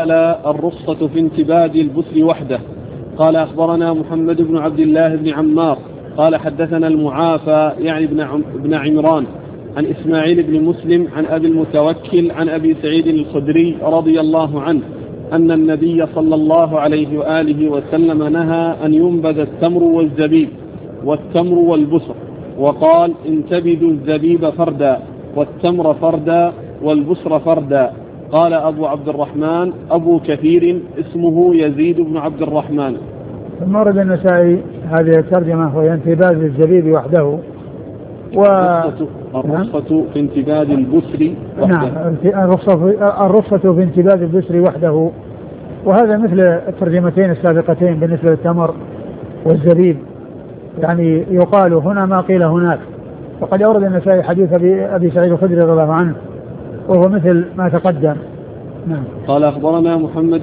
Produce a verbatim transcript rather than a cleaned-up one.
قال الرخصة في انتباد البسر وحده. قال أخبرنا محمد بن عبد الله بن عمار قال حدثنا المعافى يعني بن, عم بن عمران عن إسماعيل بن مسلم عن أبي المتوكل عن أبي سعيد الخدري رضي الله عنه أن النبي صلى الله عليه وآله وسلم نهى أن ينبذ التمر والزبيب والتمر والبسر، وقال انتبذوا الزبيب فردا والتمر فردا والبسر فردا. قال أبو عبد الرحمن أبو كثير اسمه يزيد بن عبد الرحمن. ثم ورد النسائي هذه الترجمة وهي انتباذ الزبيب وحده و... الرخصة في انتباذ البسر وحده. نعم الرخصة في انتباذ البسر وحده، وهذا مثل الترجمتين السابقتين بالنسبة للتمر والزبيب، يعني يقال هنا ما قيل هناك. وقد أورد النسائي حديث أبي سعيد الخدري رضي الله عنه وهو مثل ما تقدم. نعم. قال أخبرنا محمد